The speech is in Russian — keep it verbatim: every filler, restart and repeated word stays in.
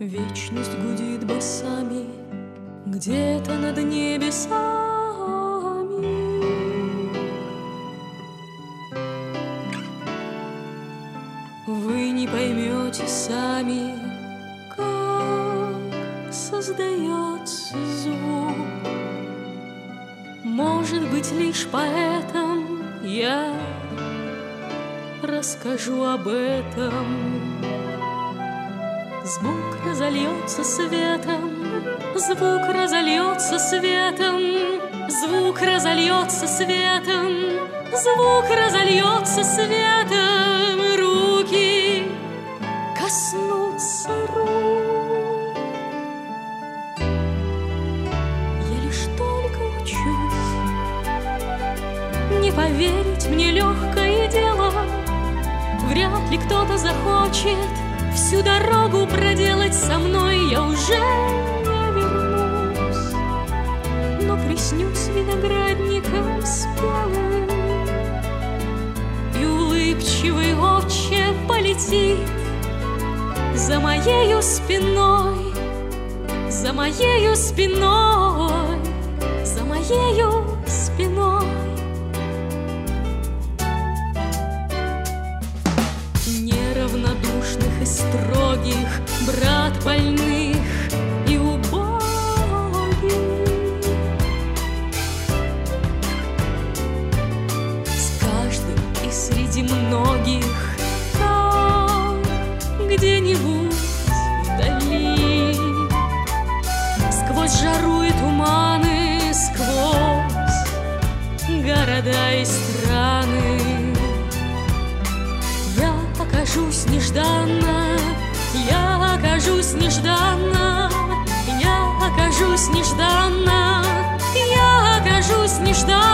Вечность гудит басами где-то над небесами. Вы не поймете сами, как создается звук. Может быть, лишь поэтому я расскажу об этом. Звук разольется светом, звук разольется светом, звук разольется светом, звук разольется светом, руки коснутся рук. Я лишь только учусь, не поверить мне легкое дело. Вряд ли кто-то захочет всю дорогу проделать со мной. Я уже не вернусь, но приснюсь виноградником спелым, и улыбчивый отче полетит за моею спиной, за моею спиной, за моею спиной. Неравнодушных и строгих, брат больных и убогих, с каждым и среди многих, там где-нибудь вдали, сквозь жару и туманы, сквозь города и страны. Окажусь нежданно, я окажусь нежданно, я окажусь нежданно, я окажусь нежданно.